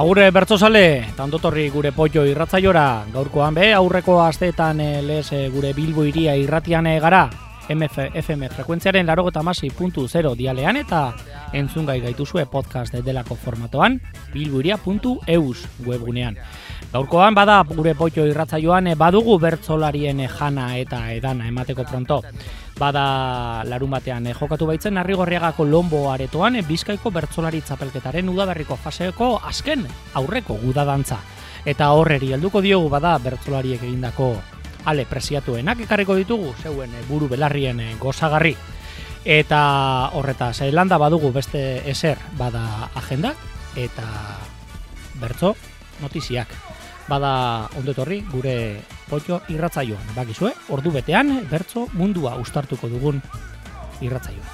Agure bertzozale, tandotorri gure Poio irratzaiora, gaurkoan aurreko asteetan gure Bilbo iria irratian gara, FM frekuentziaren 96.0 dialean eta entzungai gaituzue podcast delako formatoan, bilboiria.eus webgunean. Gaurkoan bada gure Poio irratzaioan badugu bertzolarien jana eta edana emateko pronto. Bada larun batean jokatu baitzen Arrigorriagako Lombo aretoan Bizkaiko bertzolari txapelketaren udaberriko faseko azken aurreko gudadantza. Eta horreri helduko diogu bada bertzolariek egindako ale preziatuenak ekarriko ditugu zeuen buru belarrien gozagarri. Eta horretaz landa badugu beste ezer bada agenda eta bertzo notiziak. Bada ondoetorri gure Poio irratzaioan, bakizue, ordu betean bertzo mundua uztartuko dugun irratzaioa.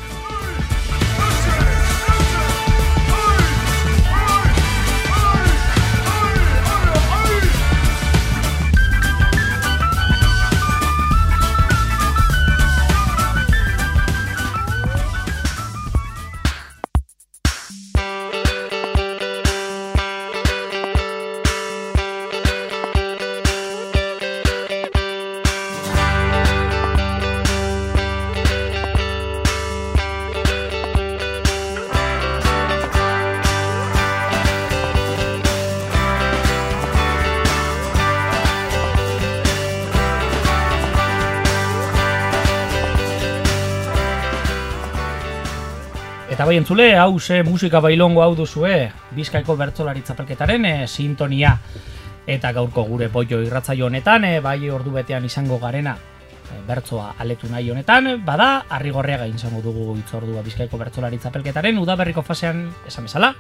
Eta bai entzule, hau musika bailongo hau duzue, Bizkaiko bertzolari txapelketaren sintonia. Eta gaurko gure Poio irratzaio honetan, bai ordu betean izango garena bertzoa aletu nahi honetan, bada Arrigorriaga izango dugu hitzordua Bizkaiko bertzolari txapelketaren udaberriko fasean esan bezala,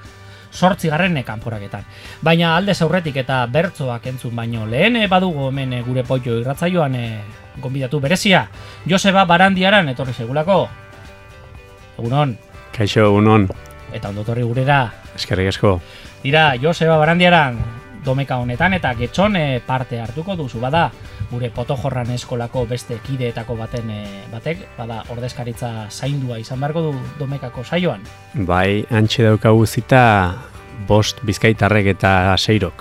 8. kanporaketan. Baina aldez aurretik eta bertzoak entzun baino lehen badugu hemen gure Poio irratzaioan gonbidatu berezia. Joseba Barandiaran etorri segulako. Egunon. Kaixo, unon. Eta ondotorri gurera. Eskerrik asko. Dira, Joseba Barandiaran domeka honetan eta getxon parte hartuko duzu. Bada, gure Potojorran eskolako beste kideetako batek, bada ordezkaritza zaindua izan beharko du domekako saioan. Bai, antxe daukagu zita 5 bizkaitarrek eta 6.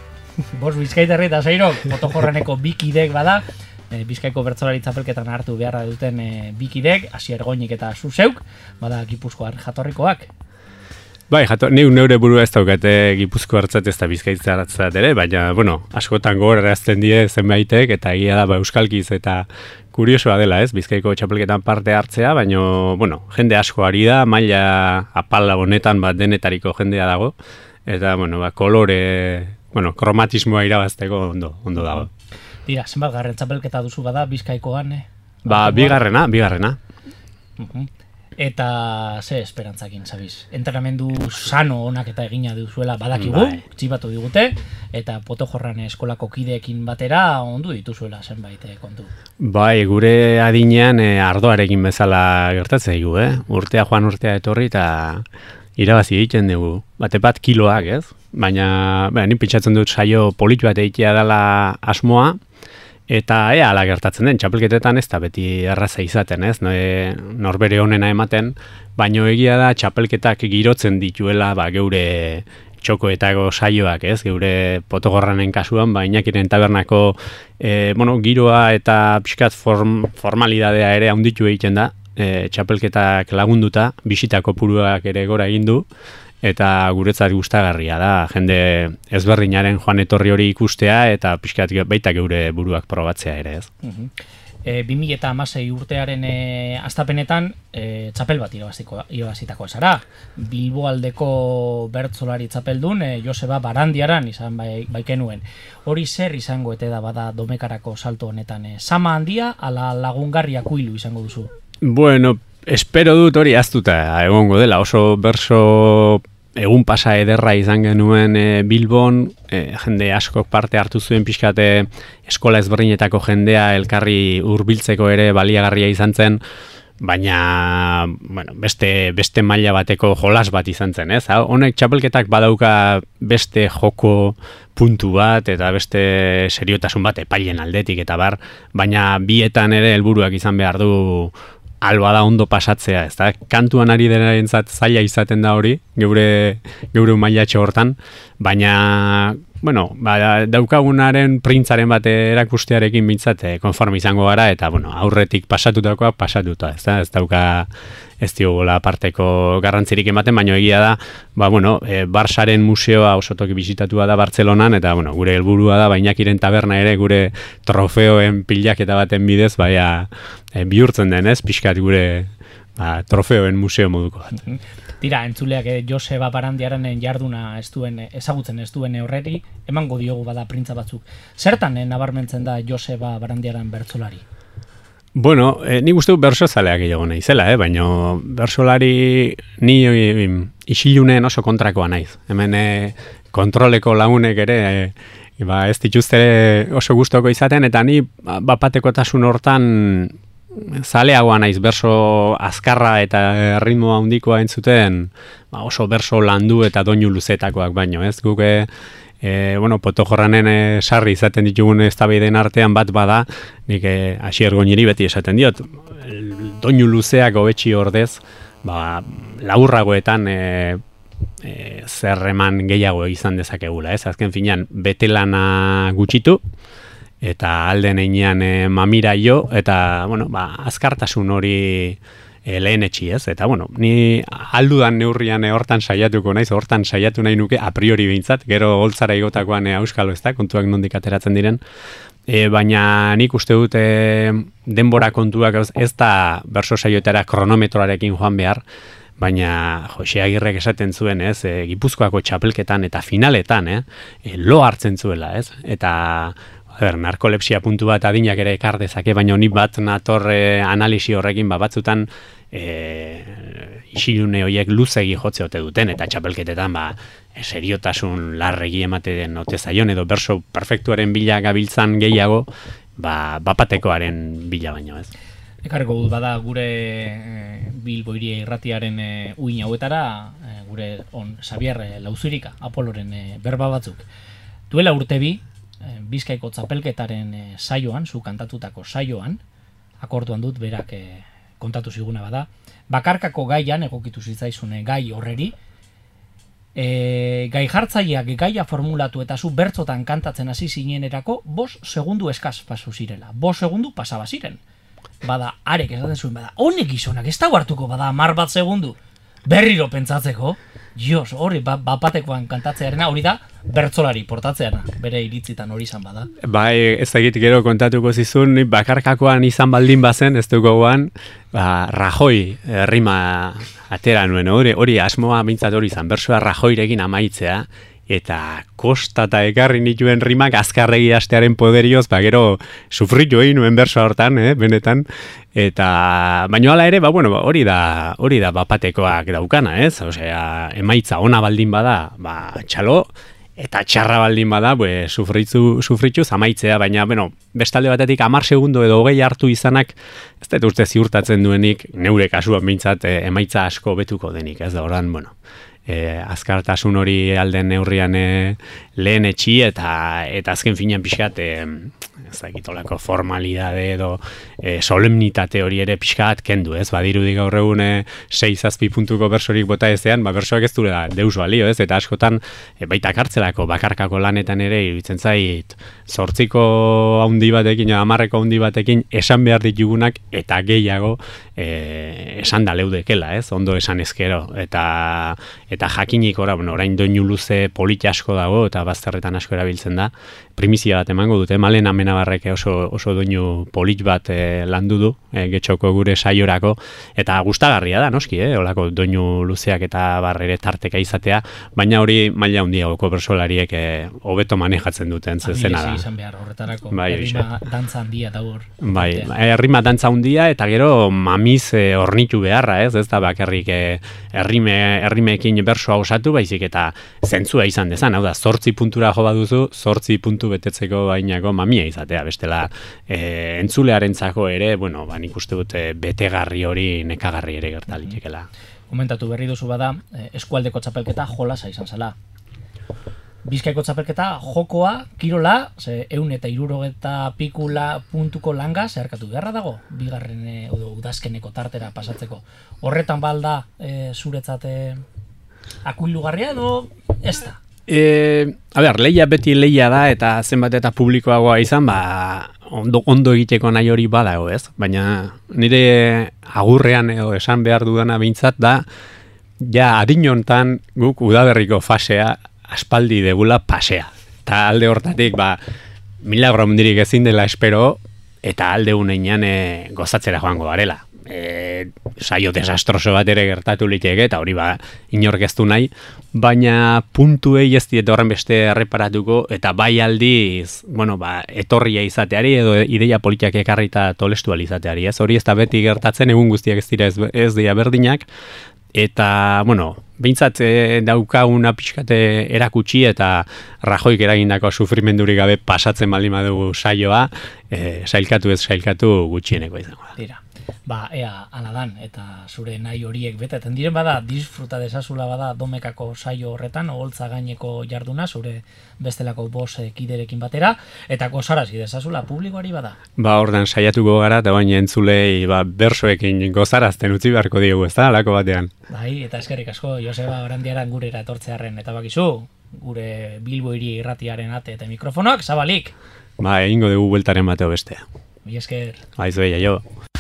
5 bizkaitarrek eta 6, Potojorraneko 2 kidek bada, Bizkaiko bertzolari txapelketan hartu beharra duten bikidek, Asier Goinik eta Zuzeuk, bada Gipuzkoar jatorrikoak. Bai, neure burua ez daukate Gipuzko hartzat ez da Bizkaitza hartzat ere, baina, askotan gogorarazten die zenbaitek, eta egia da euskalkiz eta kuriosoa dela, ez, Bizkaiko txapelketan parte hartzea, baina, jende asko ari da, maila apala honetan denetariko jendea dago, eta, kolore, kromatismoa irabazteko ondo dago. Dira, zenbat garren txapelketa duzu bada Bizkaikoan? Bigarrena. Eta ze esperantzakin, zabiz? Entrenamendu sano onak eta egina duzuela badakigu, txibatu digute, eta Potojorran eskolako kideekin batera ondu dituzuela zenbait kontu. Bai, gure adinean ardoarekin bezala gertatzen dugu, urtea joan urtea etorri eta irabazi egiten dugu. Bat kiloak, ez? Baina, ni pentsatzen dut saio politu bat egitea dela asmoa, eta ala gertatzen den, txapelketetan ez da beti erraza izaten, ez? Norbere honena ematen, baino egia da txapelketak girotzen dituela geure txokoetako saioak, ez? Geure Potogorranen kasuan, Inakiren tabernako giroa eta pixkat formalidadea ere handitu egiten da, txapelketak lagunduta, bisitako puruak ere gora egin du, eta guretzat gustagarria da, jende ezberdinaren joan etorri hori ikustea eta pixkat baita geure buruak probatzea ere, ez. 2016 urtearen astapenetan txapel bat irabazitako esara. Bilbo aldeko bertzolari txapeldun Joseba Barandiaran izan baikenuen. Hori zer izango eta da bada domekarako salto honetan? Sama handia ala lagungarria kuilu izango duzu? Bueno, espero dut hori aztuta egongo dela, oso berso egun pasa ederra izan genuen Bilbon, jende askok parte hartu zuen pixkate eskola ezberdinetako jendea elkarri hurbiltzeko ere baliagarria izan zen, baina beste maila bateko jolas bat izan zen, ez? Honek txapelketak badauka beste joko puntu bat eta beste seriotasun bat epailen aldetik eta bar, baina bietan ere helburuak izan behar du alba da ondo pasatzea, ez da, kantuan ari denarentzat zaila izaten da hori, geure mailatxo hortan, baina, bueno, daukagunaren printzaren bat erakustearekin bintzat konforme izango gara, eta, bueno, aurretik pasatutakoak pasatuta, ez da, ez diogola parteko garrantzirik ematen, baina egia da, Barsaren museoa oso toki bisitatua da Bartzelonan, eta, bueno, gure helburua da, Iñakiren taberna ere gure trofeoen pilaketa baten bidez, bihurtzen denez, pixkat gure trofeoen museo moduko bat. Tira, entzuleak Joseba Barandiaren jarduna ezagutzen ez duen horreri, emango diogu bada printza batzuk. Zertan nabarmentzen da Joseba Barandiaren bertsolari? Bueno, ni guztu bersozaleak gehiago naizela, baina bersolari ni isiluneen oso kontrakoa naiz. Hemen kontroleko lagunek ere ez dituzte oso gustoko izaten, eta ni bapatekotasun hortan zaleagoa naiz, berso azkarra eta ritmoa handikoa entzuten, oso berso landu eta doinu luzetakoak baino, ez? Guk Potojorranen sarri izaten ditugun eztabaiden artean bat bada, nik Asier Goñiri beti esaten diot, doinu luzeak hobetsi ordez, laburragoetan zer eman gehiago izan dezakegula, ez? Azken finean, betelana gutxitu, eta alden einean mamira jo, eta, azkartasun hori lehenetxi, ez? Eta, ni aldudan neurrian hortan saiatuko naiz, hortan saiatu nahi nuke a priori behintzat, gero holtzara igotakoan auskalo, ez da, kontuak nondik ateratzen diren, baina nik uste dut denbora kontuak ez da berso saioetara kronometroarekin joan behar, baina Jose Agirrek esaten zuen, ez, Gipuzkoako txapelketan eta finaletan, lo hartzen zuela, ez? Eta narkolepsia puntu bat adinak ere ekar dezake, baina ni bat nator analisi horrekin batzutan isilune horiek luzegi jotze ote duten, eta txapelketetan seriotasun larregi emate den ote zaion, edo berso perfektuaren bila gabiltzan gehiago, bapatekoaren bila baino, ez? Ekarriko dut bada gure Bilbo Hiria Irratiaren uin hauetara, gure Xabier Lauzirika, Apoloren berba batzuk. Duela urte bi, Bizkaiko txapelketaren saioan, zu kantatutako saioan, akorduan dut berak kontatu ziguna bada, bakarkako gaian egokitu zitzaizun gai horreri, gai jartzaileak gaia formulatu eta zu bertzotan kantatzen hasi zinenerako 5 segundu eskaz pasu zirela. 5 segundu pasaba ziren. Bada, arek esaten zuen, honek gizonak ez dago hartuko, 10 segundu. Berriro pentsatzeko, hori bapatekoan kantatzearena, hori da, bertsolari portatzearena, bere iritzitan hori izan bada. Bai, ez egit gero kontatuko zizun, bakarkakoan izan baldin bazen, ez dugu goan, Rajoi rima atera nuen, hori asmoa mintzat hori izan, bersoa Rajoirekin amaitzea, eta kostata ekarri nituen rimak azkarregi hastearen poderioz, gero sufritu egin nuen bersoa hortan, benetan, eta baino hala ere, hori da bapatekoak daukana, ez? Osea, emaitza ona baldin bada, txalo, eta txarra baldin bada, sufrituz amaitzea, baina, bestalde batetik 10 segundo edo 20 hartu izanak, ez dut uste ziurtatzen duenik, neure kasuan bintzat, emaitza asko betuko denik, ez da, oran, azkartasun hori alden neurrian lehen etxi eta azken finean pixkat ez dakitolako formalidade edo solemnitate hori ere pixkat kendu, ez? Badirudi gaur egun 6-7 puntuko bersorik bota ezean, bersoak ez duela deus balio, ez? Eta askotan baita kartzelako bakarkako lanetan ere iruditzen zait 8ko haundi batekin, 10ko haundi batekin esan behar ditugunak eta gehiago esan da leudekela, ez? Ondo esan ezkero eta jakinik orain doinu luze polita asko dago eta bazterretan asko erabiltzen da. Primizia bat emango dute, Malen Amenabarrek oso doinu polit bat landu du, getxoko gure saiorako, eta gustagarria da, noski, olako doinu luzeak eta barrere tarteka izatea, baina hori maila handiagoko bersolariek hobeto manejatzen duten zezena da. Izan behar horretarako, errima dantza handia da hor. Bai, errima dantza handia eta gero mamiz hornitu beharra, ez da bakarrik errimekin bersoa osatu, baizik eta zentzua izan dezan, hau da, 8 puntura jo baduzu, 8 puntu betetzeko bainako mamia izatea, bestela entzulearentzako ere, nik uste dut betegarri hori nekagarri ere gertalitekela. Komentatu berri duzu bada, eskualdeko txapelketa jolasa izan zela. Bizkaiko txapelketa jokoa, kirola, 160 pikula puntuko langa zeharkatu beharra dago, bigarren udazkeneko tartera pasatzeko. Horretan balda zuretzat akuilugarria edo ez da? Lehia beti lehia da eta zenbat eta publikoagoa izan, ondo egiteko nahi hori badago, ez? Baina nire agurrean edo esan behar dudana behintzat da, ja adin hontan guk udaberriko fasea aspaldi degula pasea. Eta alde hortatik, milagro mundirik ezin dela espero, eta alde uneinan gozatzera joango garela. Saio desastroso bat ere gertatu liteke, eta hori inork ez du nahi, baina puntuei ez diet horren beste erreparatuko, eta bai aldiz, etorria izateari, edo ideia politiak ekarrita tolestual izateari, ez? Hori ez da beti gertatzen, egun guztiak ez dira ez dira berdinak, eta, behintzat daukaguna pixkate erakutsi eta Rajoik eragindako sufrimendurik gabe pasatzen baldin badugu saioa, sailkatu ez sailkatu gutxieneko izango da. Dira. Ea aladan, eta zure nahi horiek beteten diren disfruta desazula domekako saio horretan, oholtza gaineko jarduna, zure bestelako kiderekin batera, eta gozarazi desazula publikoari bada. Ordan saiatuko gara, eta baina entzulei bersoekin gozarazten utzi beharko diogu, ez da, alako batean. Eta eskerrik asko, Joseba Barandiaran gurera etortzearen, eta bakizu, gure Bilbo Hiri irratiaren ate eta mikrofonoak, zabalik. Egingo dugu bueltaren bateo bestea. Mi esker. Aizu jo.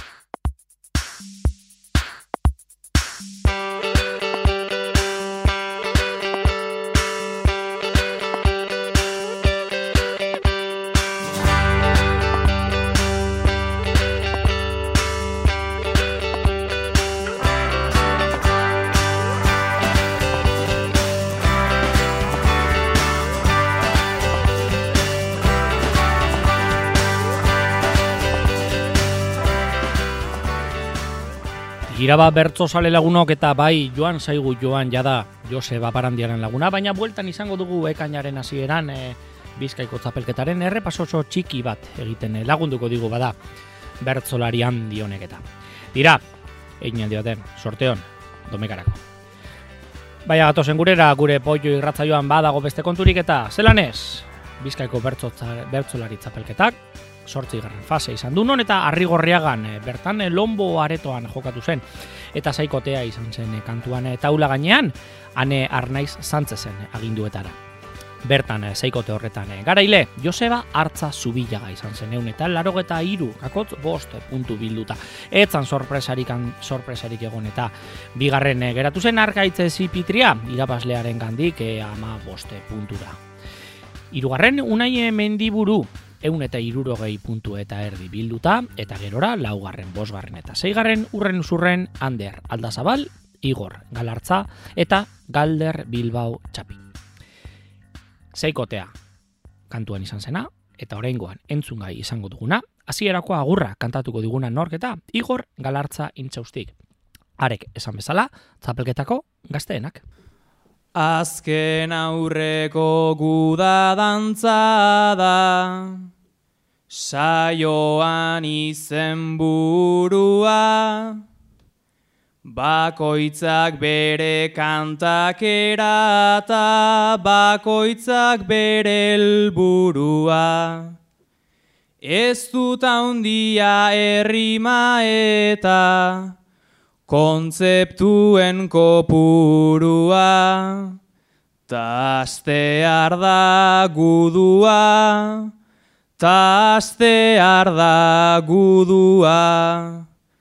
Iraba bertso sale lagunok eta bai joan zaigu joan jada Joseba Barandiaran laguna, baina bueltan izango dugu ekainaren hasieran Bizkaiko txapelketaren errepaso txiki bat egiten lagunduko digu bada bertsolari handi honek eta. Tira, egin handi baten, sorteon, domekarako. Baina gatozen gurera, gure pollo irratzaioan badago beste konturik eta zelanez, Bizkaiko bertsolari txapelketak, 8. fase izan du non eta Arrigorriagan bertan Lombo aretoan jokatu zen eta saikotea izan zen kantuan taula gainean Ane Arnaiz Santzezen aginduetara. Bertan saikote horretan garaile Joseba Artza Zubillaga izan zen 183,5 puntu bilduta. Etzan sorpresarik egon eta bigarren geratu zen Arkaitz Zipitria irabazlearen gandik 15 puntura. Hirugarren Unai Mendiburu 160 puntu eta erdi bilduta, eta gerora, 4., 5. eta 6. Urren Zurren Ander Aldazabal, Igor Galartza eta Galder Bilbao Txapi. Seikotea kantuan izan zena, eta oraingoan entzungai izango duguna, hasierako agurra kantatuko diguna norketa, Igor Galartza intxaustik. Arek esan bezala, txapelketako gazteenak. Azken aurreko guda dantza da, saioan izenburua, bakoitzak bere kantakera eta bakoitzak bere helburua. Ez dut handia errima eta kontzeptuen kopurua, ta astear da gudua, ta astear da gudua.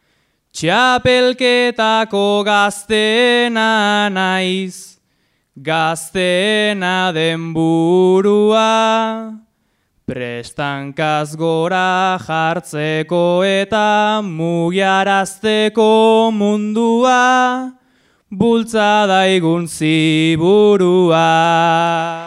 Txapelketako gaztena naiz, gaztena den burua, prestankaz gora jartzeko eta mugiarazteko mundua, bultzada igun ziburua.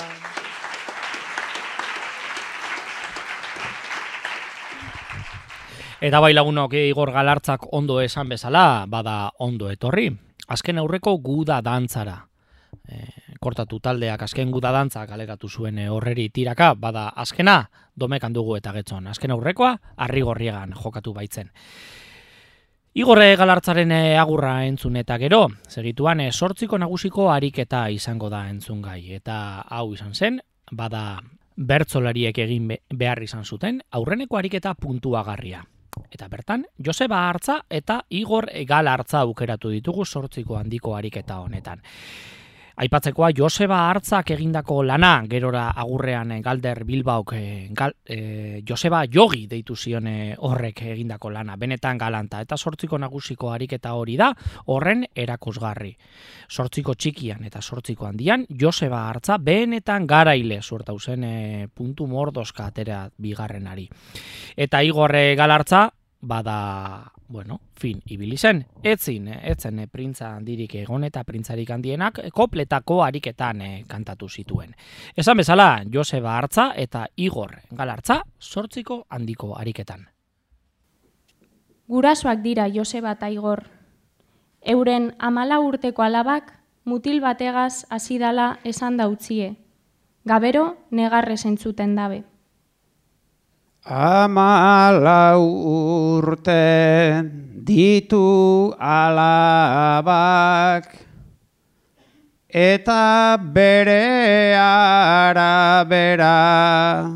Eta bai lagunok Igor Galartzak ondo esan bezala, bada ondo etorri. Azken aurreko guda dantzara. Kortatu taldeak azken guda dantza kaleratu zuen horreri tiraka, bada azkena domekan dugu eta getzon. Azken aurrekoa Arrigorriegan jokatu baitzen. Igor Galartzaren agurra entzun eta gero, segituan 8 nagusiko ariketa izango da entzungai. Eta hau izan zen, bada bertsolariek egin behar izan zuten, aurreneko ariketa puntuagarria. Eta bertan, Joseba Artza eta Igor Galartza aukeratu ditugu 8 handiko ariketa honetan. Aipatzekoa Joseba Artzak egindako lana, gerora agurrean Galder Bilbaok Joseba Jogi deitu zion horrek egindako lana, benetan galanta, eta 8 nagusiko ariketa hori da, horren erakusgarri. 8 txikian eta 8 handian, Joseba Artza benetan garaile suertau zen puntu mordoska atera bigarrenari. Eta Igor Galartza, bada, fin ibili zen, etzen printza handirik egon eta printzarik handienak kopletako ariketan kantatu zituen. Esan bezala, Joseba Artza eta Igor Galartza 8 handiko ariketan. Gurasoak dira Joseba eta Igor. Euren 14 urteko alabak mutil bategaz hasi dala esan dautzie. Gabero negarrez entzuten dabe. 14 urte ditu alabak, eta bere arabera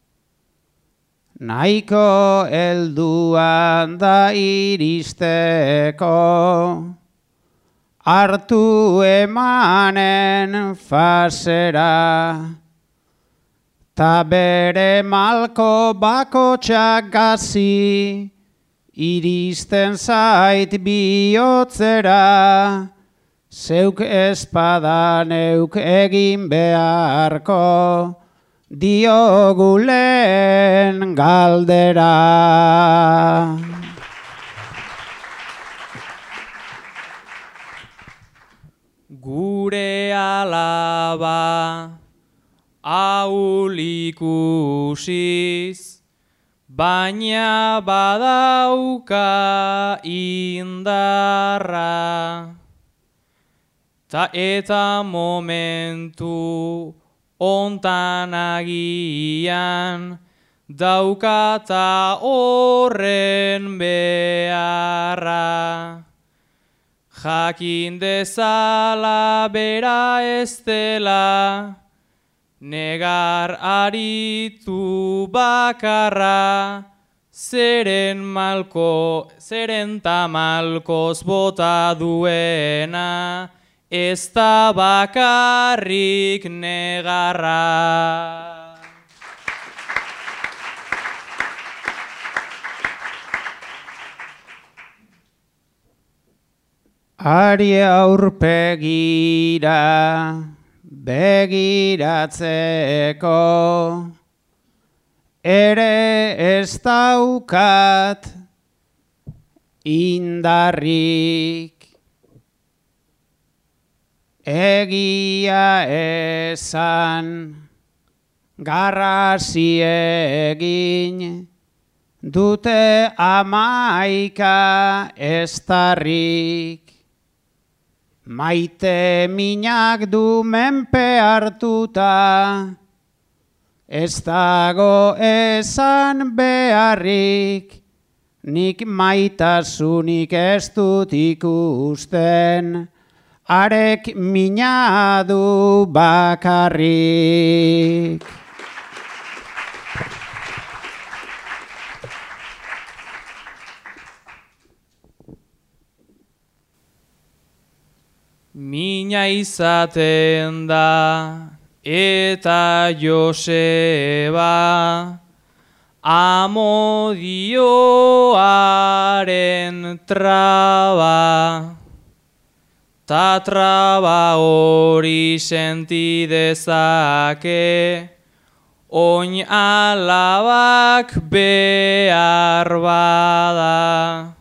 nahiko helduan da iristeko, hartu emanen fasera, ta bere malko bakotxak gazi, iristen zait bihotzera, zeuk espada neuk egin beharko, diogulen galdera. Gure alaba ahul ikusiz, baina badauka indarra, eta momentu ontan agian daukata horren beharra. Jakin dezala bera ez dela, negar aritu bakarra, zeren tamalkoz bota duena, ez da bakarrik negarra. Ari aurpegira begiratzeko, ere ez daukat indarrik, egia esan garrasi egin, dute 11 estarrik. Maite minak du menpe hartuta, ez dago esan beharrik, nik maitasunik ez dut ikusten, arek mina du bakarrik. Mina izaten da eta Joseba amodioaren traba, ta traba hori senti dezake oin alabak behar bada.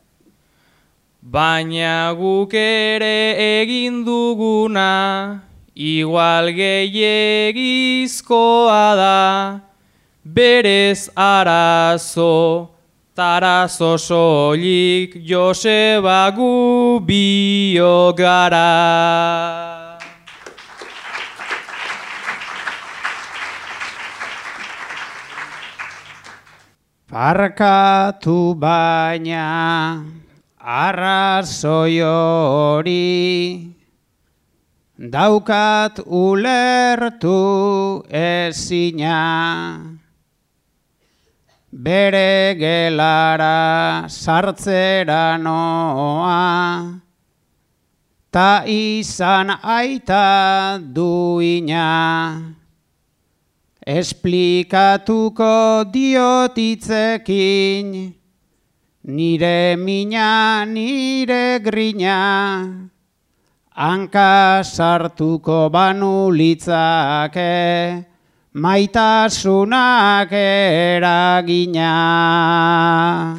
Baina guk ere egin duguna, igual gehiegizkoa da, berez arazo, tarazo soilik Joseba gu biok gara. Barkatu baina arrazoi hori daukat ulertu ezina, bere gelara sartzera noa, ta izan aita duina, esplikatuko diotitzekin, nire mina, nire grina, hanka sartuko banu litzake, maitasunak eragina.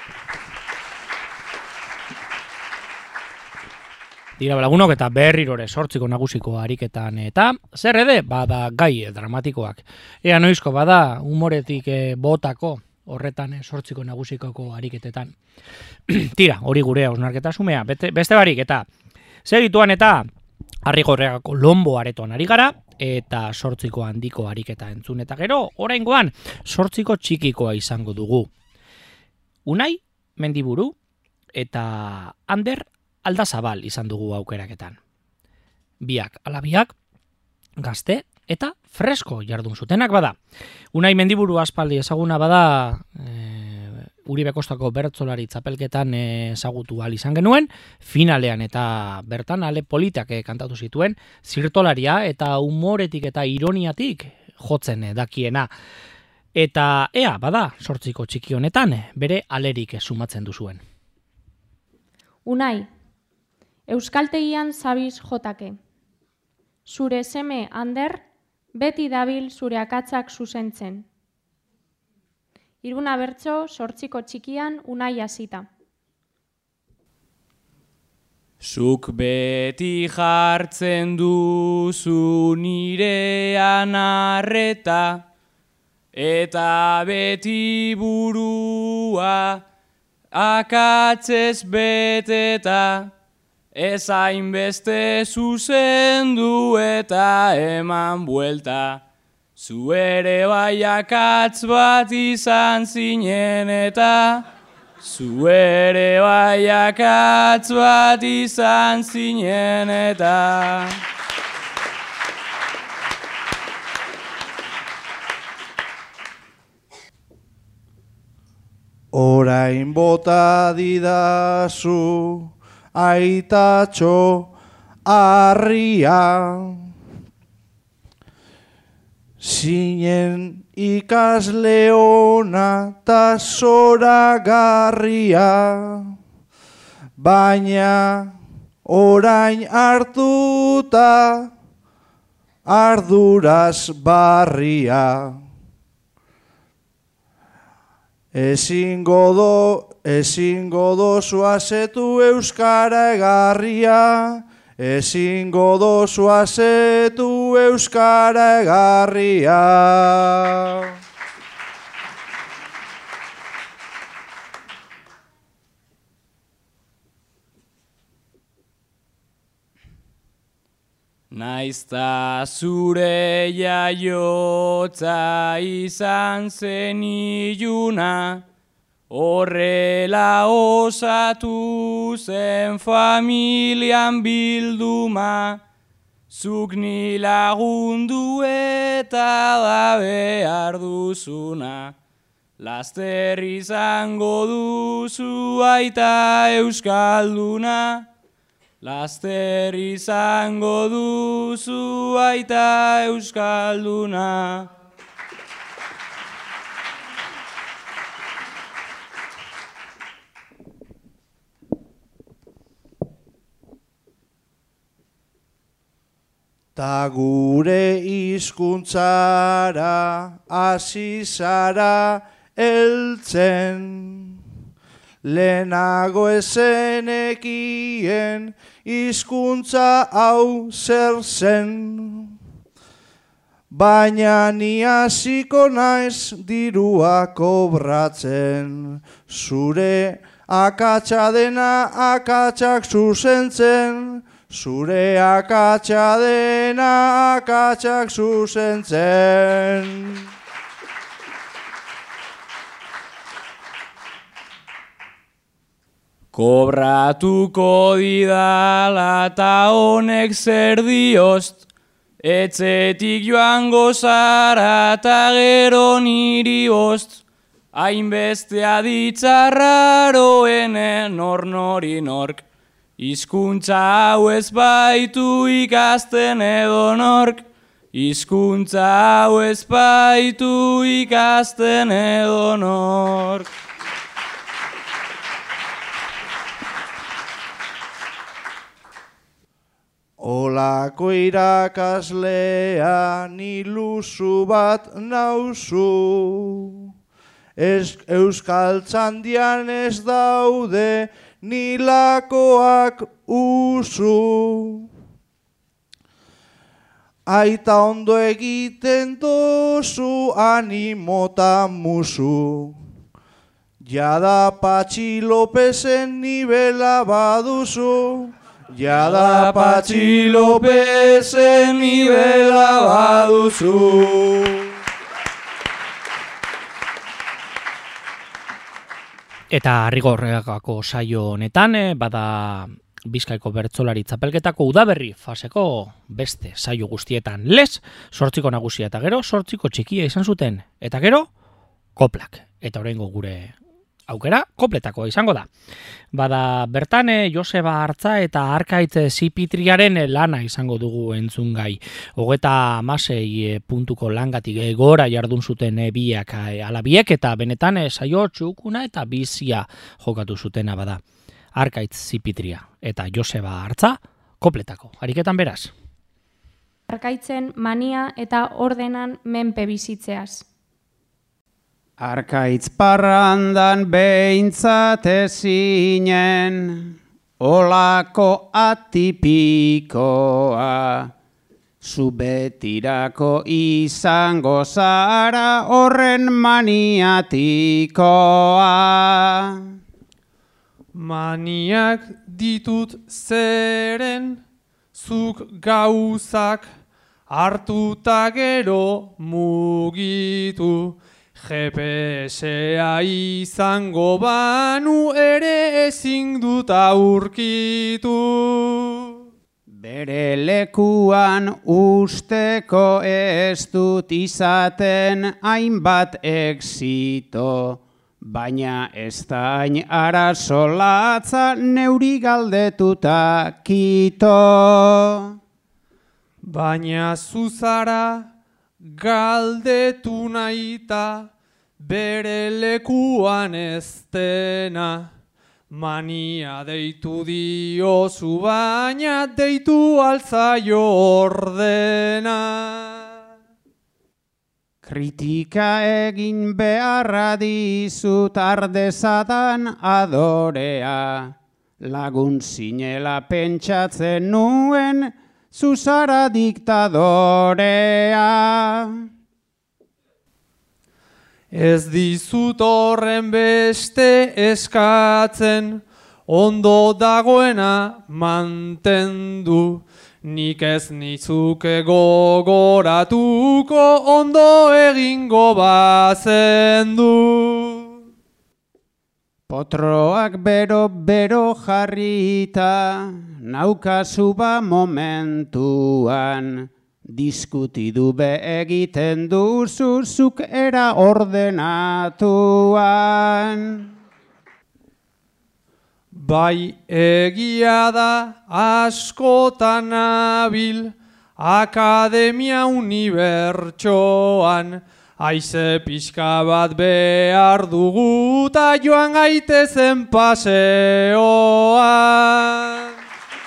Dira lagunok eta berrirore sortziko nagusiko ariketan eta zer ede, bada gai dramatikoak. Ea noizko bada humoretik botako horretan sortziko nagusikoko ariketetan. Tira, hori gure hausnarketa sumea, beste barik eta segituan eta Arrigorriagako lombo aretoan ari gara eta sortziko handiko ariketa entzun eta gero oraingoan sortziko txikikoa izango dugu. Unai Mendiburu eta Ander Aldazabal izan dugu aukeraketan. Biak alabiak gazte eta fresko jardun zutenak bada. Unai Mendiburu aspaldi ezaguna bada Uribe Kostako bertsolari txapelketan ezagutu ahal izan genuen, finalean eta bertan ale politak kantatu zituen, zirtolaria eta humoretik eta ironiatik jotzen dakiena. Eta ea, bada, sortziko txiki honetan, bere alerik sumatzen duzuen. Unai, euskaltegian zabiz jotake. Zure seme Ander, beti dabil zure akatzak zuzentzen. Iruna bertso, sortziko txikian, Unai hasita. Zuk beti jartzen duzu nirean arreta, eta beti burua akatzez beteta, ez hainbeste zuzendu eta eman buelta. Zu ere bai akatz bat izan zinen eta zu ere bai akatz bat izan zinen eta Orain bota didazu aitatxo harria, zinen ikasle ona ta zoragarria, baina orain hartuta arduraz barria. Ezingo dozu azetu euskara egarria, ezingo dozu azetu euskara egarria. Naizta zure jaiotza izan zen iluna, horrela osatu zen familian bilduma, zuk ni lagundu eta da behar duzuna, laster izango duzu aita euskalduna, laster izango duzu aita euskalduna. Ta gure hizkuntzara hasi zara heltzen, lehenago ezenekien hizkuntza hau zer zen, baina ni hasiko naiz dirua kobratzen, zure akatsa dena akatsak zuzentzen, zure akatsa dena akatsak zuzentzen. Kobratuko didala ta honek zer diost, etzetik joango zara ta gero niri bost, hainbeste aditzarraroen nor nori nork, hizkuntza hau ez baitu ikasten edo nork, hizkuntza hau ez baitu ikasten edo nork. Olako irakaslea niluzu bat nauzu, Euskal Txandian ez daude nilakoak usu. Aita ondo egiten dozu animota musu, jada Patxi Lopezen nibela baduzu, jada Patxi Lopezen nibela baduzu. Eta rigorregako saio honetan, bada Bizkaiko bertsolari txapelketako udaberri faseko beste saio guztietan lez, 8 nagusia eta gero 8 txikia izan zuten. Eta gero, koplak. Eta oraingo gure aukera, kopletako izango da. Bada bertan Joseba Artza eta Arkaitz Zipitriaren lana izango dugu entzungai. 36 puntuko langatik gora jardun zuten biak alabiek eta benetan saio txukuna eta bizia jokatu zutena bada. Arkaitz Zipitria eta Joseba Artza kopletako. Ariketan beraz. Arkaitzen mania eta ordenan menpe bizitzeaz. Arkaitz parrandan behintzat ezinen, olako atipikoa, zu betirako izango zara horren maniatikoa. Maniak ditut zeren, zuk gauzak hartuta gero mugitu, GPS-a izango banu ere ezin dut aurkitu. Bere lekuan usteko ez dut izaten hainbat exito, baina ez da hain arazo latza neuri galdetuta kito. Baina zuzara galdetu nahita, bere lekuan ez dena, mania deitu diozu baina deitu altzaio ordena. Kritika egin beharra dizut ardezadan adorea, lagun zinela pentsatzen nuen zuzara diktadorea. Ez dizut horren beste eskatzen, ondo dagoena mantendu, nik ez nizuke gogoratuko ondo egingo bazendu. Potroak bero jarrita, naukazu ba momentuan, diskutidu be egiten duzuzuk era ordenatuan. Bai egia da askotan nabil, akademia unibertsoan, haize pixka bat behar dugu ta joan gaitezen paseoan.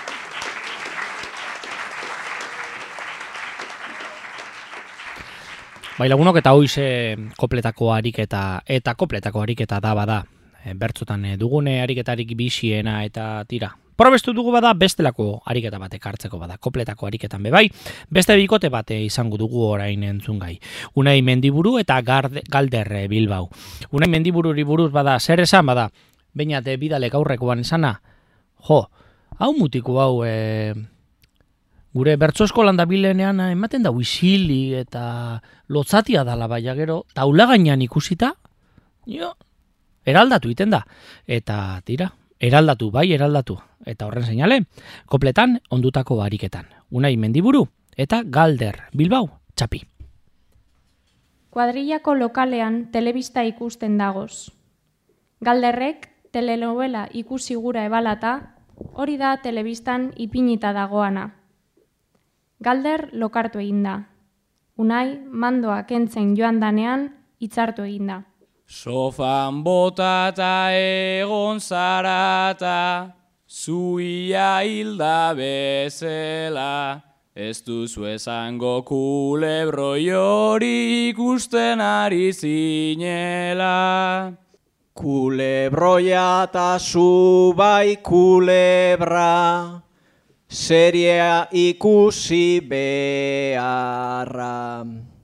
Bai lagunok eta hoize kopletako ariketa eta kopletako ariketa da bada. Bertzotan dugune ariketarik bisiena eta tira. Probestu dugu bada bestelako ariketa batek hartzeko bada, kopletako ariketan bebai. Beste bikote bate izango dugu orain entzungai. Unai Mendiburu eta Galder Bilbao. Unai Mendibururi buruz bada, zer esan bada, bainat bidalek aurrekoan esana, jo, hau mutiko hau, gure bertso eskolan dabilenean ematen da isili eta lotzatia dala baina gero, taula gainean ikusita, jo, eraldatu iten da. Eta tira, Eraldatu, bai, eraldatu. Eta horren seinale, kopletan ondutako ariketan. Unai Mendiburu eta Galder Bilbao Txapi. Kuadrillako lokalean telebista ikusten dagoz. Galderrek telenovela ikusi gura ebalata, hori da telebistan ipinita dagoana. Galder lokartu eginda. Unai mandoa kentzen joan danean hitzartu eginda. Sofan botata egon zarata, zuia hilda bezela, ez duzu esango kulebroi hori ikusten ari zinela. Kulebroia eta zu bai kulebra, seria ikusi beharra.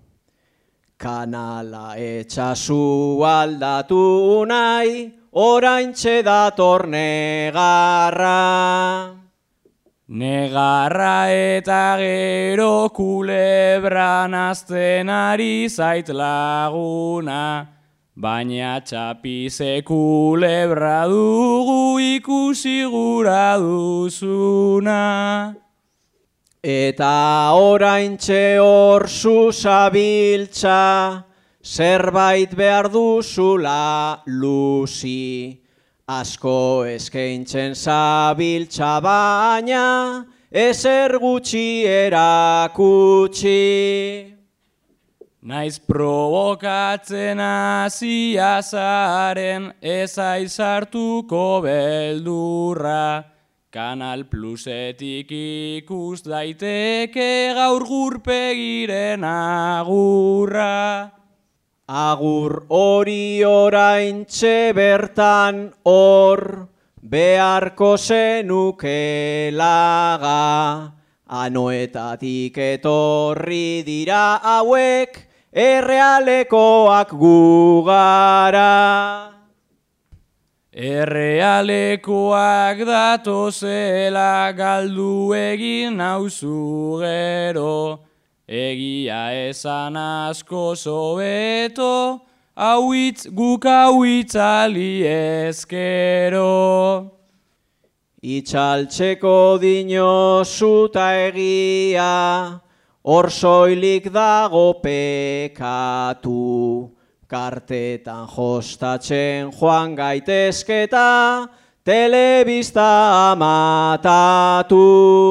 Kanala etxazu aldatu nahi, oraintxe dator negarra. Negarra eta gero kulebra nazten ari zait laguna, baina Txapize kulebra dugu ikusi gura duzuna. Eta oraintxe hor zuzabiltza, zerbait behar duzula luzi. Asko eskaintzen zabiltza baina, ezer gutxi erakutsi. Naiz provokatzen hasia zaren, ez aizartuko beldurra. Kanal Plusetik ikus daiteke gaur gurpegiren agurra. Agur hori oraintxe bertan hor, beharko zenuke laga. Anoetatik etorri dira hauek, errealekoak gugara. Errealekoak datozela galdu egin nauzu gero, egia esan asko sobeto, guk hauitzali ezkero. Itxaltzeko dinozu ta egia, hor soilik dago pekatu. Kartetan jostatzen joan gaitezketa, telebista amatatu.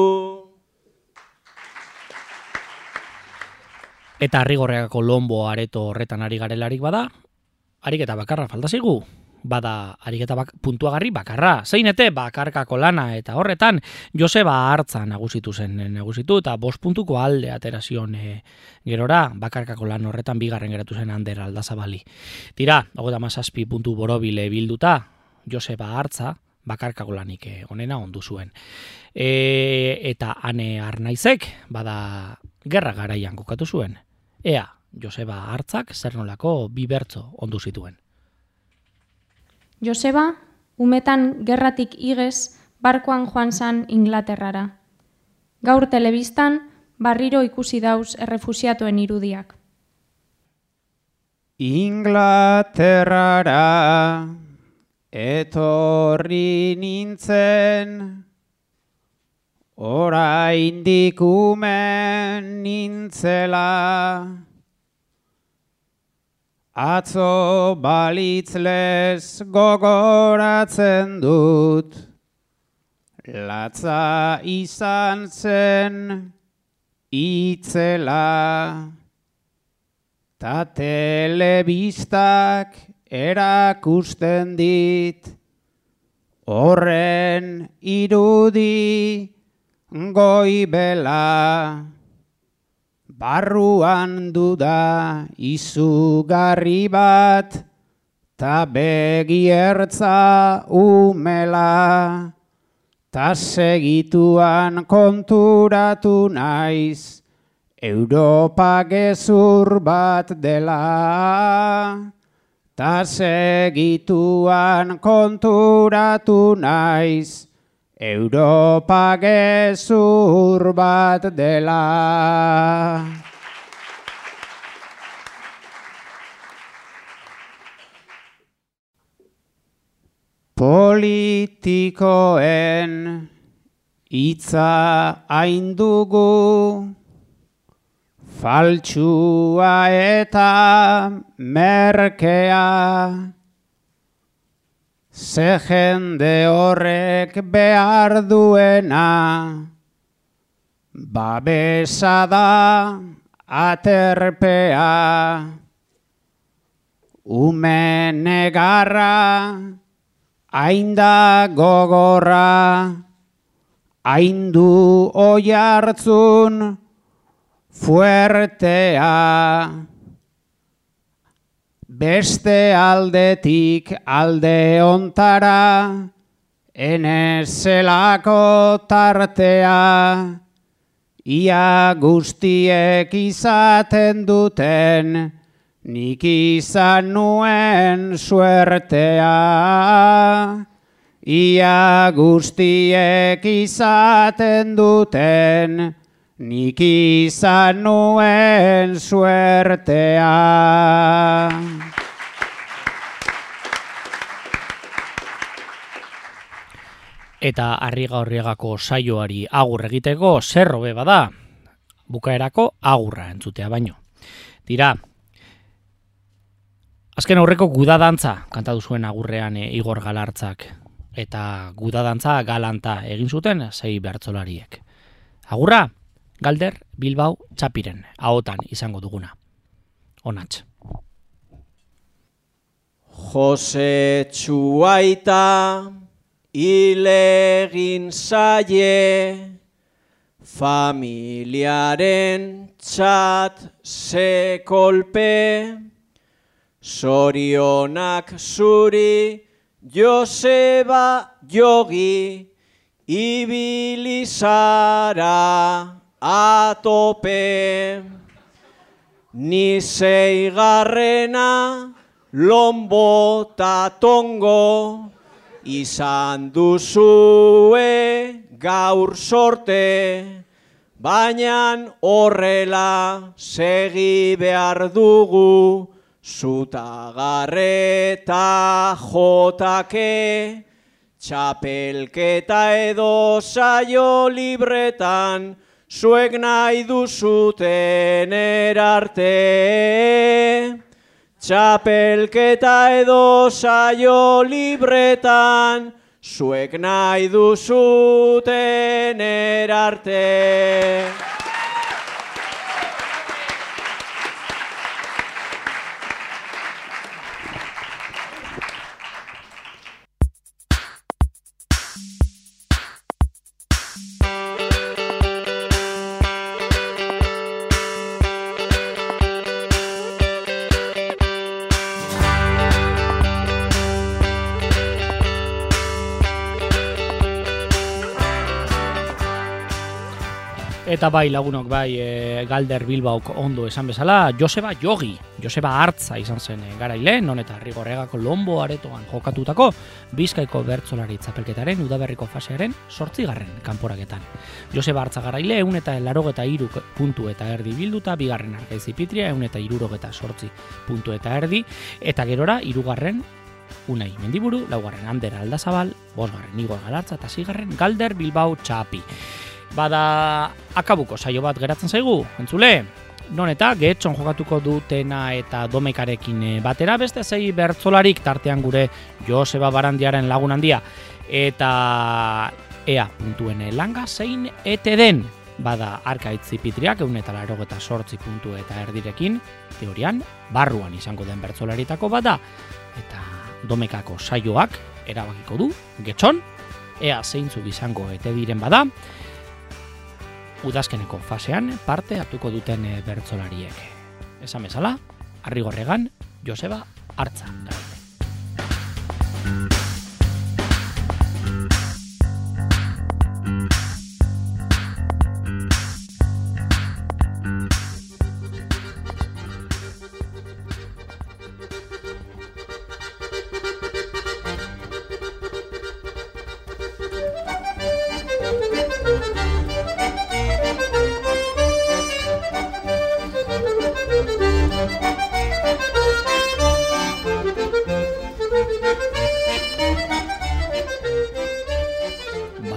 Eta Arrigorriagako Lombo areto horretan ari garelarik bada, ariketa bakarra falta zaigu. Bada ariketa puntuagarri bakarra. Zeinete bakarkako lana eta horretan Joseba Hartza nagusitu eta 5 puntuko alde aterazion gerora bakarkako lan horretan bigarren geratu zen Ander Aldazabali. Tira, 37 puntu borobile bilduta Joseba Hartza bakarkako lanik onena ondu zuen. Eta Ane Arnaizek bada gerra garaian kokatu zuen. Ea, Joseba Hartzak zer nolako 2 bertso ondu zituen. Joseba, umetan gerratik igez, barkoan joan zan Inglaterrara. Gaur telebistan, barriro ikusi dauz errefusiatuen irudiak. Inglaterrara etorri nintzen, oraindik umen nintzela. Atzo balitzlez gogoratzen dut, latza izan zen itzela, ta telebistak erakusten dit, horren irudi goibela. Barruan duda izugarri bat, ta begiertza umela, ta segituan konturatu naiz, Europa gezur bat dela. Ta segituan konturatu naiz, Europa gezur bat dela. politikoen hitza hain dugu, faltsua eta merkea. Ze jende horrek behar duena, babesa da aterpea. Ume negarra, hain da gogorra, hain du oihartzun fuertea. Beste aldetik alde ontara, enezelako tartea. Ia guztiek izaten duten, nik izan nuen suertea. Ia guztiek izaten duten, nik izan nuen suertea. Eta Arriga-Orriagako saioari agur egiteko zer hobe bada, bukaerako agurra entzutea baino. Tira, azken aurreko gudadantza kantatu zuen agurrean Igor Galartzak, eta gudadantza galanta egin zuten 6 bertsolariek. Agurra, Galder Bilbao Txapiren ahotan izango duguna. Onatx. Jose Txuaita hilegin zaie, familiaren txat ze kolpe, zorionak zuri Joseba Jogi, ibili zara atope. Ni 6. Lombo ta tongo, izan duzue gaur sorte, baina horrela segi behar dugu, Zutagarreta jotake, txapelketa edo saio libretan, zuek nahi duzuten erarte. Txapelketa edo saio libretan, zuek nahi duzuten erarte. Eta bai lagunok, bai Galder Bilbaok ondo esan bezala, Joseba Jogi, Joseba Artza izan zen garaile, non eta Arrigorriagako Lombo aretoan jokatutako Bizkaiko bertsolari txapelketaren udaberriko fasearen 8. kanporaketan. Joseba Artza garaile 183 puntu eta erdi bilduta, bigarren Arkaiz Ipitria 168 puntu eta erdi, eta gerora 3. Unai Mendiburu, 4. Ander Aldazabal, 5. Igor Galartza eta 6. Galder Bilbao Txapi. Bada akabuko saio bat geratzen zaigu, entzule? Non eta Getxon jokatuko dutena eta Domekarekin batera, beste 6 bertzolarik tartean gure Joseba Barandiaren lagun handia. Eta ea puntuen langa zein ete den. Bada Arkaitz Ipitriak 188 puntu eta erdirekin, teorian barruan izango den bertzolaritako bada. Eta Domekako saioak erabakiko du Getxon, ea zeintzuk izango ete diren bada. Udazkeneko fasean parte hartuko duten bertsolariek. Esan bezala, Arrigorregan Joseba Artza.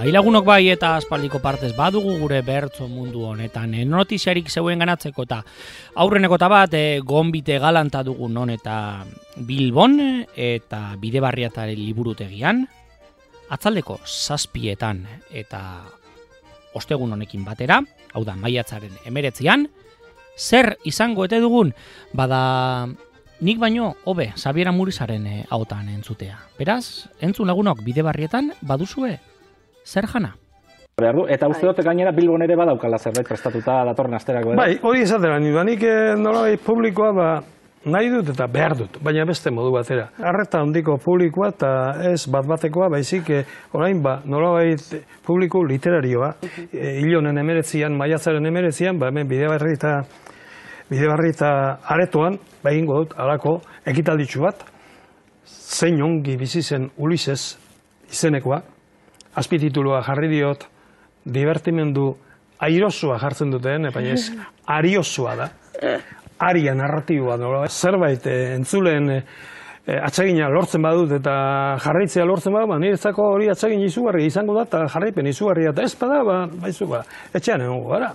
Bai lagunok bai eta aspaldiko partez badugu gure bertso mundu honetan notiziarik zeuen ganatzeko eta aurreneko eta bat gonbite galanta dugu non eta Bilbon eta Bidebarriataren liburutegian atzaldeko 7etan eta ostegun honekin batera, hau da maiatzaren 19an, zer izango ete dugun, bada nik baino hobe Xabier Amurizaren ahotan entzutea. Beraz, entzun lagunok Bidebarrietan baduzue zer jana? Eta uste dut gainera Bilbon ere badaukala zerbait prestatuta datorren asterako. Bai, hori esatera nire, nik nolabait publikoa nahi dut eta behar dut, baina beste modu batera. Arreta handiko publikoa eta ez bat-batekoa, baizik orain nolabait publiko literarioa. Hilonen 19an, maiatzaren 19an, hemen Bidebarri eta aretoan, egingo dut, alako, ekitalditxu bat, zein ongi bizi zen Ulises izenekoa, azpititulua jarri diot, divertimendu airosoa jartzen duten, baina ez, ariosoa da. Aria narratiboa, zerbait entzulen atsegina lortzen badut eta jarraitzea lortzen badut, niretzako hori atsegin izugarri izango da eta jarraipen izugarria eta ez bada, etxean egongo gara.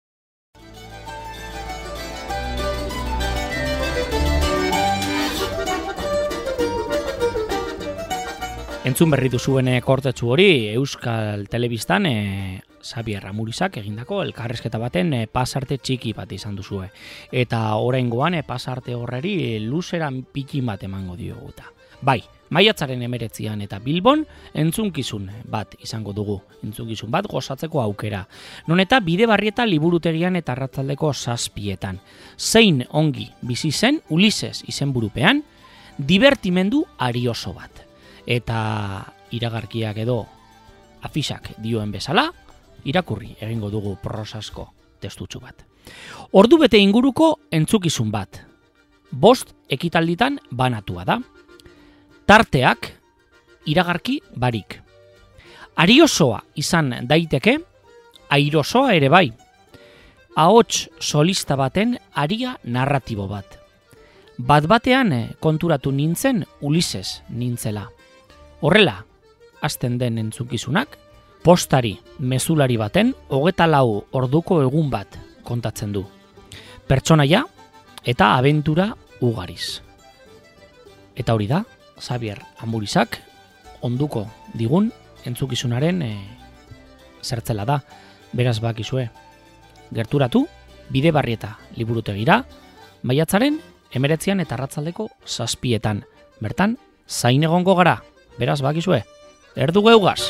Entzun berri duzuen kortetsu hori Euskal Telebistan Xabier Amurizak egindako elkarrezketa baten pasarte txiki bat izan duzue. Eta oraingoan pasarte horreri luzeran pikin bat emango dioguta. Bai, maiatzaren 19an eta Bilbon entzunkizun bat izango dugu. Entzunkizun bat gozatzeko aukera. Non eta Bidebarrieta liburutegian eta arratzaldeko 7etan. Zein ongi bizi zen Ulises izenburupean divertimendu arioso bat. Eta iragarkiak edo afisak dioen bezala, irakurri egingo dugu prosasko testutxu bat. Ordu bete inguruko entzukizun bat. 5 ekitalditan banatua da. Tarteak iragarki barik. Ariosoa izan daiteke, airosoa ere bai. Ahots solista baten aria narratibo bat. Bat-batean konturatu nintzen Ulises nintzela. Horrela, hasten den entzukizunak, postari mezulari baten 24 orduko egun bat kontatzen du. Pertsonaia eta abentura ugariz. Eta hori da, Xabier Amurizak onduko digun entzukizunaren zertzela da. Beraz bakizue, gerturatu Bidebarrieta liburutegira, maiatzaren 19an eta arratzaldeko 7etan. Bertan, zain egongo gara. Beraz, bakizue, erdu geugaz.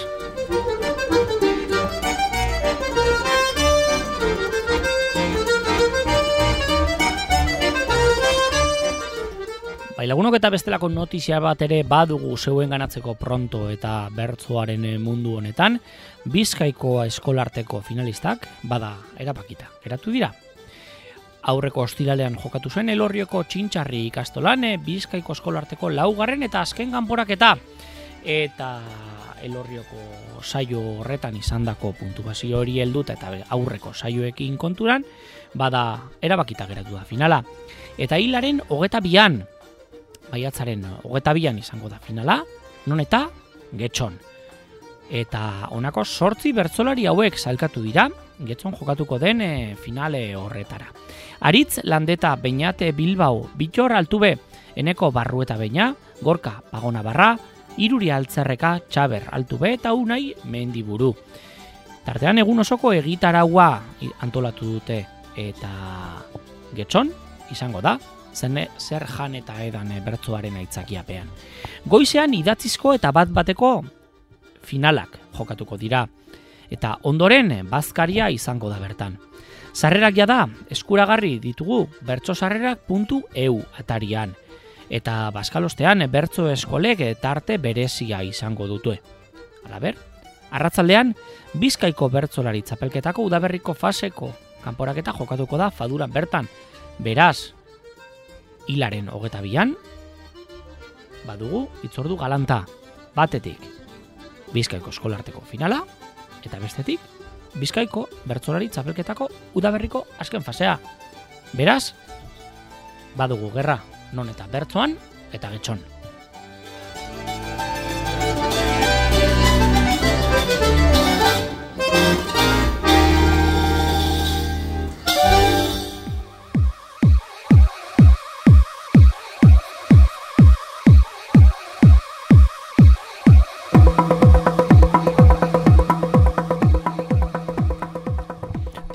Lagunok eta bestelako notizia bat ere badugu zeuen ganatzeko pronto eta bertsoaren mundu honetan, Bizkaiko eskolarteko finalistak bada erabakita geratu dira. Aurreko ostiralean jokatu zen Elorrioko Txintxarri ikastolan Bizkaiko eskolarteko 4. eta azken kanporaketa. Eta Elorrioko saio horretan izandako puntuazio hori helduta eta aurreko saioekin konturan, bada erabakita geratu da finala. Eta hilaren 22an, maiatzaren 22an izango da finala, non eta Getxon. Eta honako 8 bertsolari hauek sailkatu dira, Getxon jokatuko den finale horretara. Aritz Landeta Beñate Bilbao, Bitor Altube, Eneko Barrueta Beña, Gorka Pagona Barra, Iruri Altzerreka Txaber Altube eta Unai Mendiburu. Tartean egun osoko egitaraua antolatu dute eta Getxon izango da, zer jan eta edan bertsoaren aitzakiapean. Goizean idatzizko eta bat-bateko finalak jokatuko dira, eta ondoren bazkaria izango da bertan. Sarrerak jada eskuragarri ditugu bertsosarrerak.eu atarian, eta bazkalostean bertso eskolek tarte berezia izango dute. Halaber, arratzaldean Bizkaiko bertsolari txapelketako udaberriko faseko kanporaketa jokatuko da Faduran bertan. Beraz, hilaren 22an badugu hitzordu galanta. Batetik Bizkaiko eskolarteko finala eta bestetik Bizkaiko bertsolari txapelketako udaberriko azken fasea. Beraz, badugu gerra non eta bertsoan eta Getxon.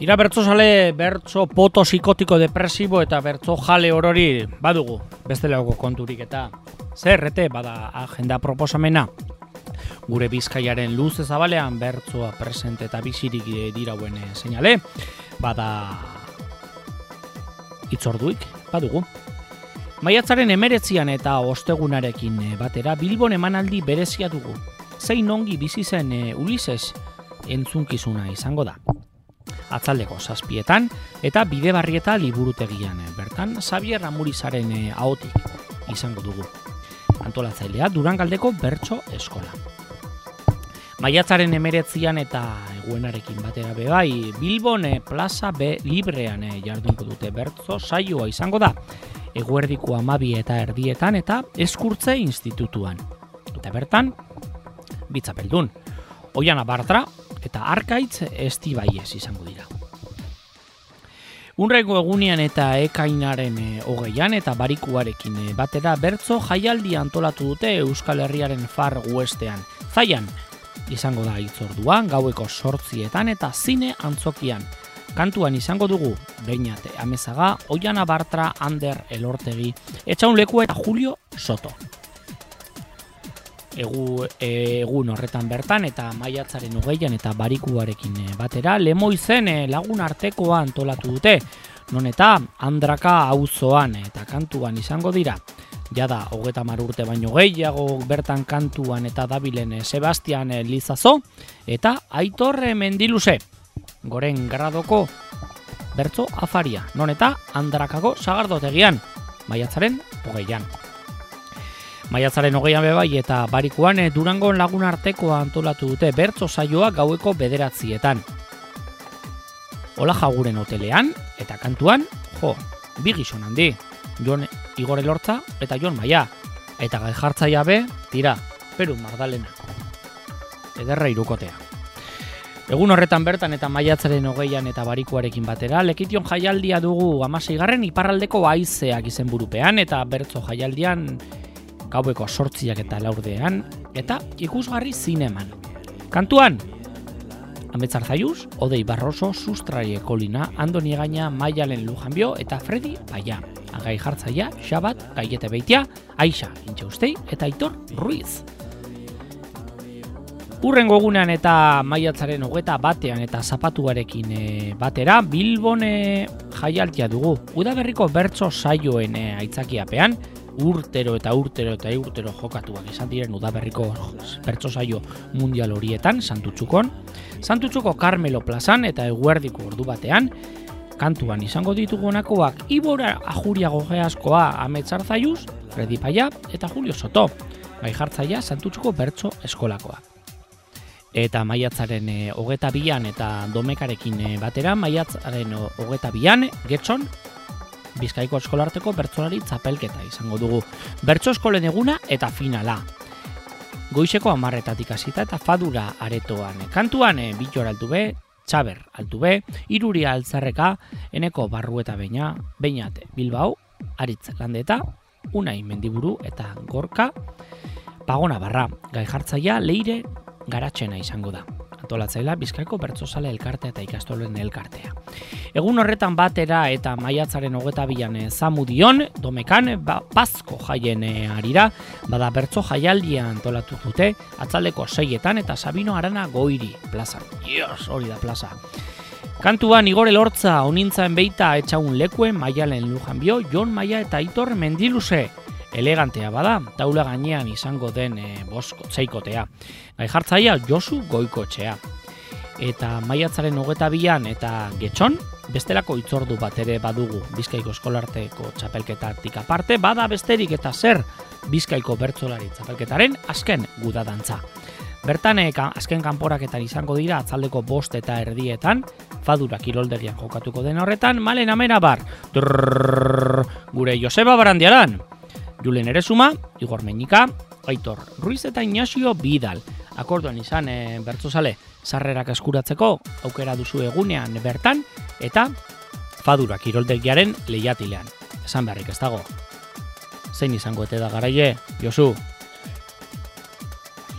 Tira bertzozale, bertzo poto psikotiko depresibo eta bertzo jale orori badugu, bestelako konturik eta zerrete bada agenda proposamena. Gure Bizkaiaren luze zabalean bertzoa presente eta bizirik dirauen seinale, bada itzorduik badugu. Maiatzaren 19 eta ostegunarekin batera Bilbon emanaldi berezia dugu. Zein ongi bizi zen Ulises entzunkizuna izango da. Atzaldeko 7 eta Bidebarrieta liburutegian bertan Xabier Amurizaren ahotik izango dugu. Antolatzailea Durangaldeko bertso eskola. Maiatzaren 19 eta eguenarekin batera bebai Bilbon plaza B librean jardunko dute bertso saioa izango da. Eguerdiko 12:30 eta Eskurtze institutuan. Eta bertan Bitzapeldun, Oiana Bartra eta Arkaitz Estibaiez izango dira. Unrego egunean eta ekainaren 20 eta barikuarekin batera bertzo jaialdi antolatu dute Euskal Herriaren Far Westean. Zaian izango da hitzorduan, gaueko 8 eta zine antzokian. Kantuan izango dugu Beñat Amezaga, Oiana Bartra, Ander Elortegi, Etxaun Lekua eta Julio Soto. Egun horretan bertan eta maiatzaren 20 eta barikuarekin batera Lemoizen lagun artekoa antolatu dute, non eta Andraka auzoan eta kantuan izango dira. Jada 30 urte baino gehiago bertan kantuan eta dabilen Sebastian Lizazo eta Aitor Mendiluze. Goren gradoko bertzo afaria, non eta Andrakako sagardotegian, maiatzaren 20an. Maiatzaren 20an bebai eta barikuan Durangon lagun artekoa antolatu dute bertso saioa gaueko 9:00. Ola Jaguren hotelean eta kantuan, bi gizon handi, Jon Igor Elortza eta Jon Maia, eta gai jartzaia be, tira, Peru Magdalena. Ederra irukotea. Egun horretan bertan eta maiatzaren 20an eta barikuarekin batera, Lekition jaialdia dugu 16. iparraldeko haizeak izenburupean eta bertso jaialdian gaueko 8 eta 4 eta ikusgarri zineman. Kantuan, Ametzar Zaiuz, Odei Barroso, Sustraie Kolina, Andoni Egaña, Maialen Lujanbio eta Fredi Paia. Agai jartzaia, Xabat, Gaiete Beitia, Aixa Intxaustei eta Aitor Ruiz. Urrengo egunean eta maiatzaren 21an eta zapatuarekin batera Bilbon jaialdia dugu. Udaberriko bertso saioen aitzakiapean urtero jokatuak izan diren udaberriko bertso saio mundial horietan Santutxuko Carmelo plazan eta eguerdiko ordu batean kantuan izango ditugu honakoak Ibor Ajuriago Geaskoa, Ametzar Zaiuz, Fredi Paia eta Julio Soto. Gai jartzaia Santutxuko bertso eskolakoa. Eta maiatzaren 22an eta domekarekin batera, maiatzaren 22an Getxon Bizkaiko eskolarteko bertsolari txapelketa izango dugu. Bertso eskolen eguna eta finala. Goizeko 10:00 hasita eta Fadura aretoan. Kantuan Bitor Altube, Txaber Altube, Iruria Altzarreka, Eneko Barrueta Beñat Bilbao, Aritz Landeta, Unai Mendiburu eta Gorka Pagona Barra. Gai jartzaia Leire Garatxena izango da. Antolatzailea Bizkaiko bertsozale elkartea eta ikastolen elkartea. Egun horretan batera eta maiatzaren 22an Zamudion, Domekan, Pazko jaien arira, bada bertso jaialdia antolatu dute, atzaldeko 6etan eta Sabino Arana Goiri plazan. Hori da plaza. Kantuan Igor Elortza, Onintzaen Beita, Etxaun Lekue, Maialen Lujanbio, Jon Maia eta Aitor Mendiluze. Elegantea bada, taula gainean izango den txeikotea. Gai jartzaia Josu Goikotxea. Eta maiatzaren 22an eta Getxon, bestelako hitzordu bat ere badugu Bizkaiko eskolarteko txapelketatik aparte, bada besterik eta zer Bizkaiko bertsolari txapelketaren azken gudadantza. Bertan azken kanporaketan izango dira atzaldeko 5:30 Fadura kiroldegian jokatuko den horretan, Malen Amerabar, gure Joseba Barandiaran, Julen Erezuma, Igor Meñika, Aitor Ruiz eta Ignacio Bidal. Akorduan izan bertsozale sarrerak eskuratzeko aukera duzu egunean bertan eta Fadura kiroldegiaren lehiatilean. Esan beharrik ez dago. Zein izango ete da garaie, Josu?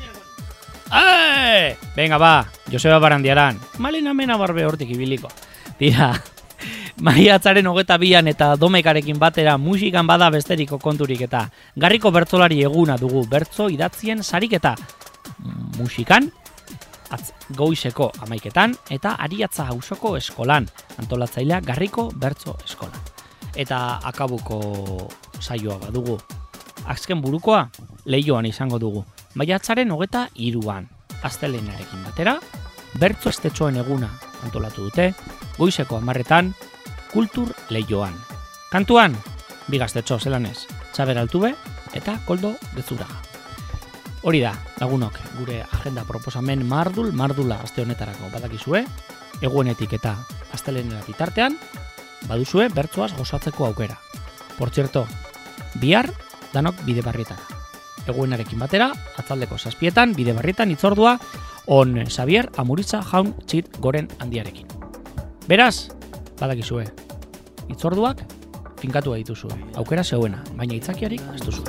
Venga ba, Joseba Barandiaran, Malen Amena barbe hortik ibiliko. Tira, maiatzaren 22an eta domekarekin batera musikan bada besteriko konturik eta Garriko bertsolari eguna dugu bertso idatzien sariketa. Musikan, goizeko 11etan eta Ariatza auzoko eskolan, antolatzailea Garriko bertso eskolan. Eta akabuko saioa badugu. Azken burukoa, Leioan izango dugu. Maiatzaren 23an, astelehenarekin batera, bertso estetxoen eguna antolatu dute, goizeko 10etan, Kultur Leioan. Kantuan, bi gaztetxo zelanez, Txaber Altube eta Koldo Gezuraga. Hori da, lagunok, gure agenda proposamen mardula aste honetarako badakizue, egunetik eta astelehenera bitartean, baduzue bertsoaz gozatzeko aukera. Por cierto, bihar danok Bidebarrietara. Eguenarekin batera, atzaldeko 7etan, Bidebarrietan itzordua, on Xavier Amuritza jaun txit goren handiarekin. Beraz, badakizue, itzorduak finkatu dituzue. Aukera zeuena, baina itzakiarik ez duzu.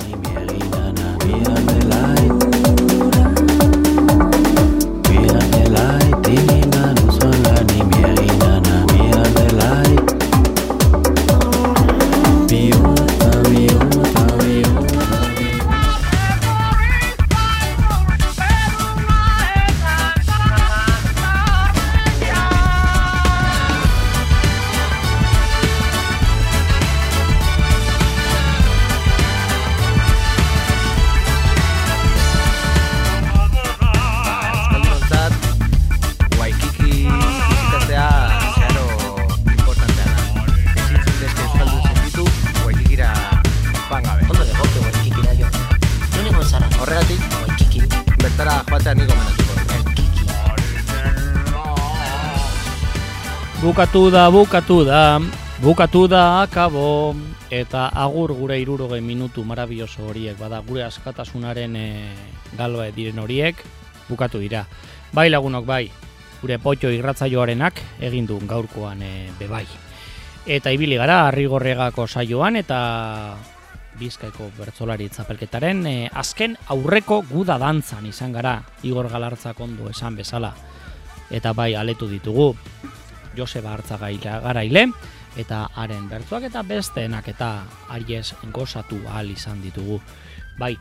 Bukatu da, akabo, eta agur gure 60 minutu marabilloso horiek, bada gure askatasunaren galba diren horiek, bukatu dira. Bai lagunok, bai, gure potxo irratzaioarenak egin du gaurkoan bebai. Eta ibili gara, Arrigorriagako saioan eta Bizkaiko bertsolari txapelketaren azken aurreko guda dantzan izan gara, Igor Galartzak ondo esan bezala. Eta bai, aletu ditugu Joseba Artzagaila garaile, eta haren bertsoak eta besteenak eta Aries gozatu ahal izan ditugu. Bai,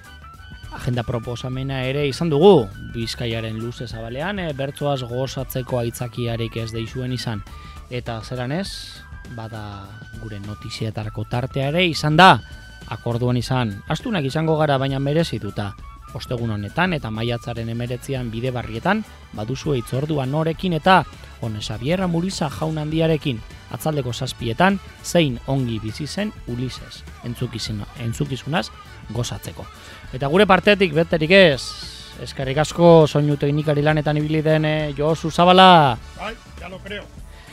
agenda proposamena ere izan dugu, Bizkaiaren luze zabalean, bertsoaz gozatzeko aitzakiarik ez deizuen izan. Eta zeran ez, bada gure notizietarako tartea ere izan da, akorduan izan, astunak izango gara baina merezituta. Ostegun honetan eta maiatzaren 19an Bidebarrietan baduzue itzordua norekin eta on Xavier Amuriza jaun handiarekin, atzaldeko 7etan zein ongi bizi zen Ulises entzukizunaz gozatzeko. Eta gure partetik beterik ez, eskerrik asko soinu teknikari lanetan ibili den Josu Zabala. Bai, ya lo creo.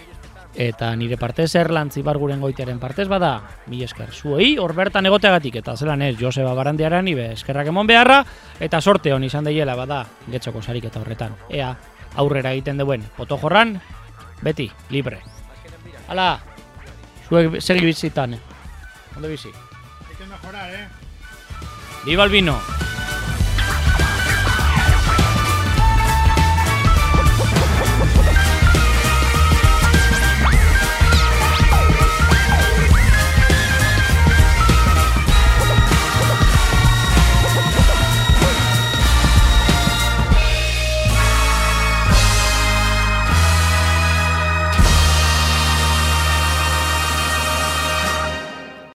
Eta nire partez Erlantz Ibarguren goitearen partez bada, mil esker zuei, hor bertan egoteagatik, eta zelan ez, Joseba Barandiaran ibe eskerrak emon beharra, eta sorte hon izan daiela bada, getxoko sarik eta horretan. Ea, aurrera egiten duen, potojorran, beti, libre. Hala, zuek segi bizitan, ondo bizi. Hay que mejorar, Viva el vino.